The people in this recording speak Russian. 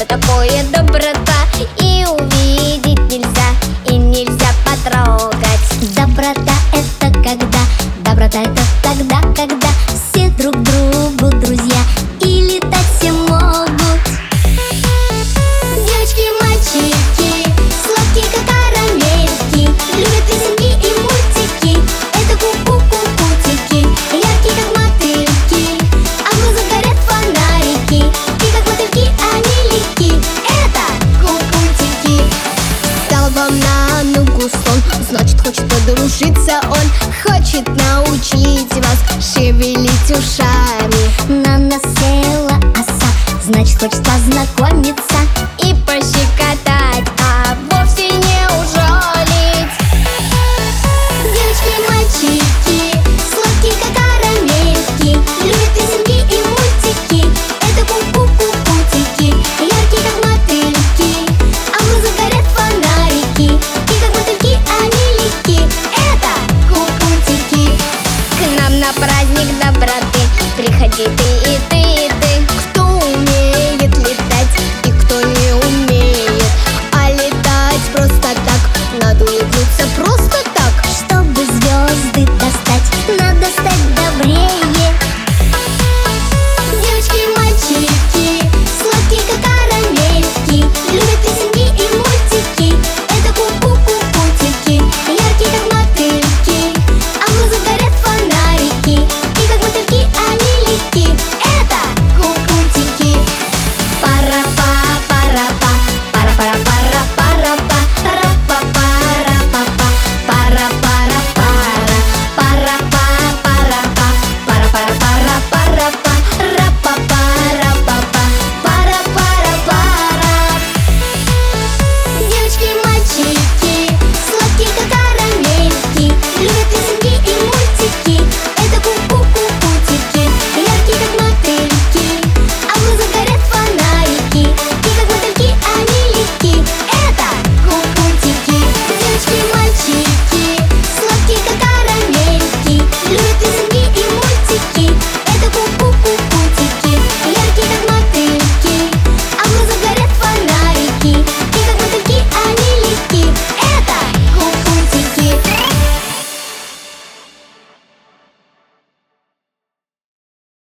что такое доброта. И увидеть нельзя, и нельзя потрогать. Доброта — это когда, доброта — это тогда, когда все друг другу друзья и летать все могут. Девочки, мальчики, сладкие как карамельки, любят песенки и мультики. Это ку-ку-ку-кутики, яркие как мотыльки, а в глазах горят фонарики. И как мотыльки они легки. Это кукутики. Стал вам на ногу слон, значит хочет подружиться он. Хочет научить вас шевелить ушами. На нас села оса, значит хочет познакомиться И пощекотать, а вовсе не ужалить. Девочки, мальчики, сладкие как карамельки, любят песенки и мультики. Это ку-ку-ку-кутики, яркие как мотыльки, а в глазах горят фонарики. И как мотыльки они легки. Это кукутики. К нам на праздник доброты приходи ты и ты.